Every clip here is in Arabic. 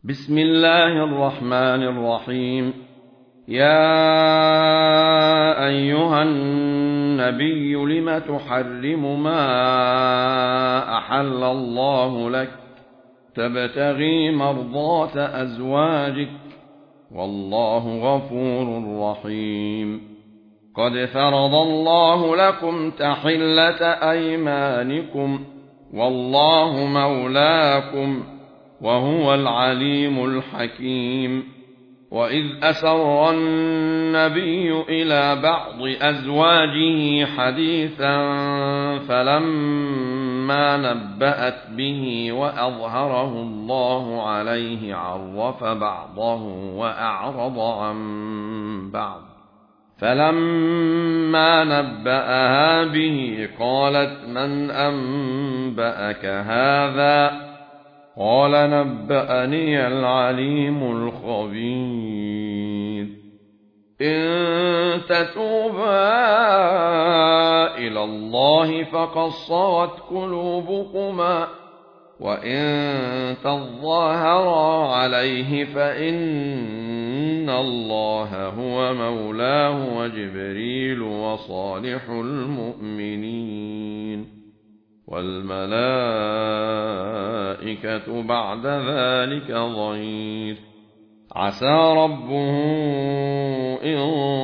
بسم الله الرحمن الرحيم. يا أيها النبي لم تحرم ما أحل الله لك تبتغي مرضات أزواجك والله غفور رحيم. قد فرض الله لكم تحلة أيمانكم والله مولاكم وهو العليم الحكيم. وإذ أسر النبي إلى بعض أزواجه حديثا فلما نبأت به وأظهره الله عليه عرف بعضه وأعرض عن بعض، فلما نبأها به قالت من أنبأك هذا؟ قال نبأني العليم الخبير. إن تتوبا إلى الله فقد صغت قلوبكما وإن تظاهرا عليه فإن الله هو مولاه وجبريل وصالح المؤمنين والملائكة بعد ذلك ظهير. عسى ربه إن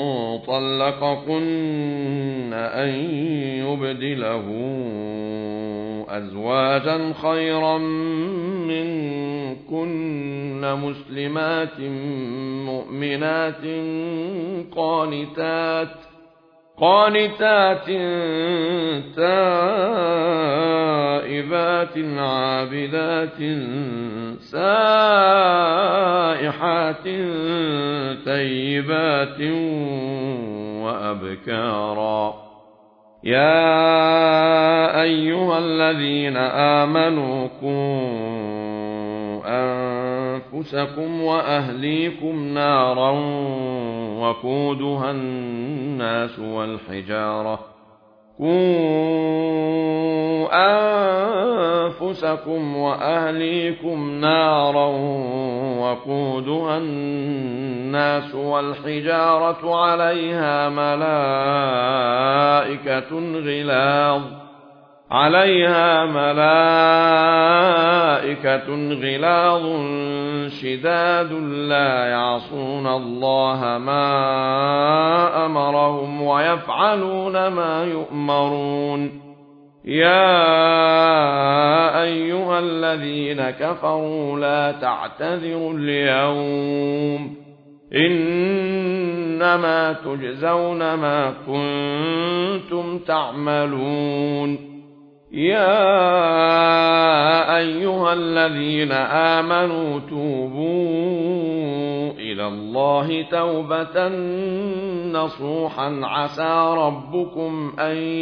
طلقكن أن يبدله أزواجا خيرا منكن مسلمات مؤمنات قانتات تائبات عابدات سائحات ثيبات وأبكارا. يا أيها الذين آمنوا قوا أنفسكم وأهليكم نارا وقودها الناس والحجارة عليها ملائكة غلاظ شداد لا يعصون الله ما أمرهم ويفعلون ما يؤمرون. يا أيها الذين كفروا لا تعتذروا اليوم إنما تجزون ما كنتم تعملون. يا أيها الذين آمنوا توبوا إلى الله توبة نصوحا عسى ربكم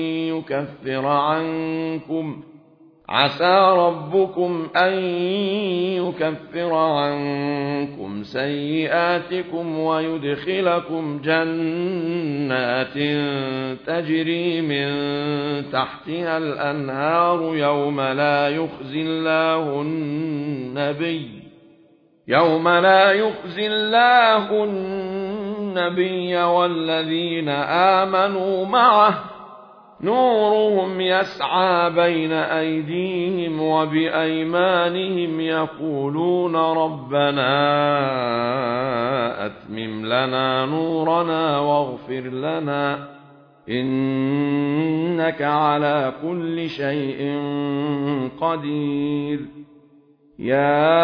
أن يكفر عنكم سيئاتكم ويدخلكم جنات تجري من تحتها الأنهار يوم لا يخزي الله النبي والذين آمنوا معه نورهم يسعى بين أيديهم وبأيمانهم يقولون ربنا أتمم لنا نورنا واغفر لنا إنك على كل شيء قدير. يا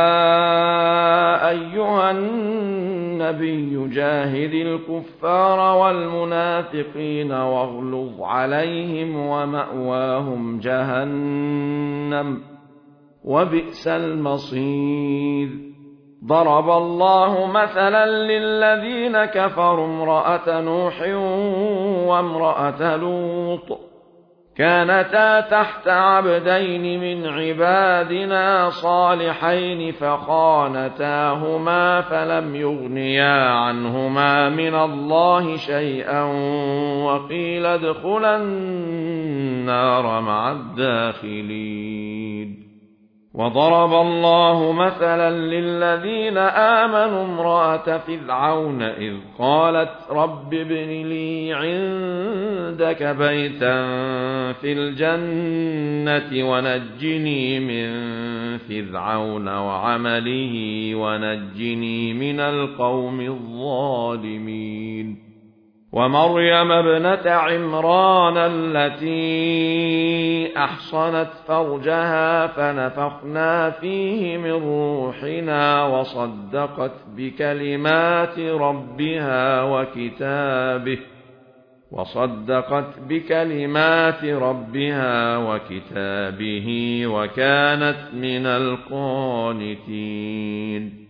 أيها النبي جاهد الكفار والمنافقين واغلظ عليهم ومأواهم جهنم وبئس المصير. ضرب الله مثلا للذين كفروا امرأة نوح وامرأة لوط كانتا تحت عبدين من عبادنا صالحين فخانتاهما فلم يغنيا عنهما من الله شيئا وقيل ادخلا النار مع الداخلين. وضرب الله مثلا للذين آمنوا امرأة فرعون إذ قالت رب ابن لي عندك بيتا في الجنة ونجني من فرعون وعمله ونجني من القوم الظالمين ومريم ابنة عمران التي أحصنت فرجها فنفخنا فيه من روحنا وصدقت بكلمات ربها وكتابه وكانت من القانتين